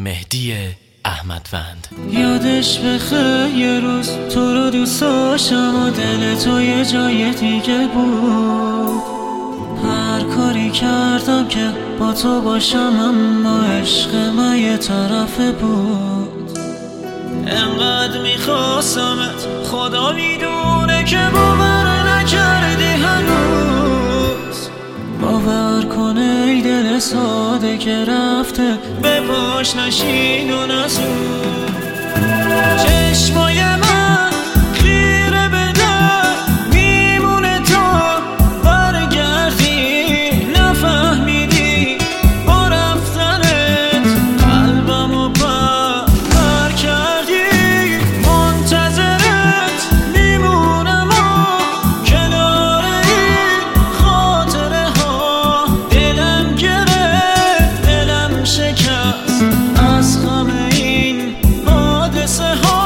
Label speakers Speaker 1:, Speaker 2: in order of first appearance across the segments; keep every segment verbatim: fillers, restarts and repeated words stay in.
Speaker 1: مهدی احمدوند.
Speaker 2: یادش بخیر یه روز تو رو دوست داشتم و دل تو یه جای دیگه بود. هر کاری کردم که با تو باشم اما عشق من یه طرفه بود. انقدر میخواستمت خدا میدونه که باور نکردی هنوز. باور کنه ای دل ساده که رفته به پاش نشین و نزود. چشمای من خیره به در میمونه تا برگردی. نفهمیدی با رفتنت قلبم و پر کردی. منتظرت میمونم و کنار این خاطره ها. دلم گرفت دلم شکست از غم این حادثه ها.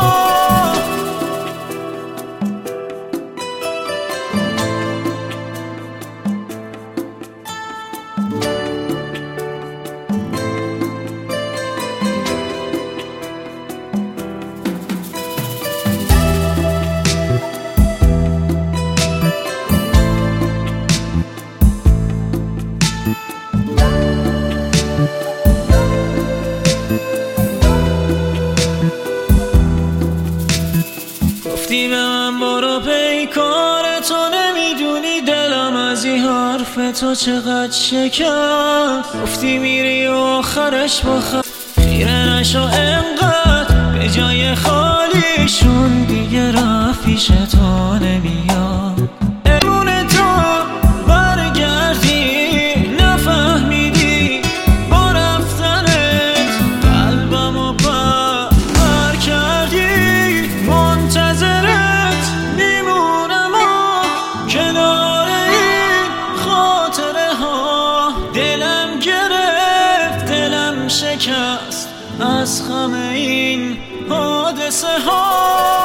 Speaker 2: گفتی به من برو پیکار تو، نمیدونی دلم از این حرف تو چقدر شکست. گفتی میری و آخرش با خیره نشو انقدر به جای خالیشون دیگه رفت پیش تو نمیاد. امونه تا برگردی نفهمیدی با رفتنت قلبم و پر کردی. منتظرت میمونم و کنار این خاطره ها. دلم گرفت دلم شکست از غم این حادثه ها.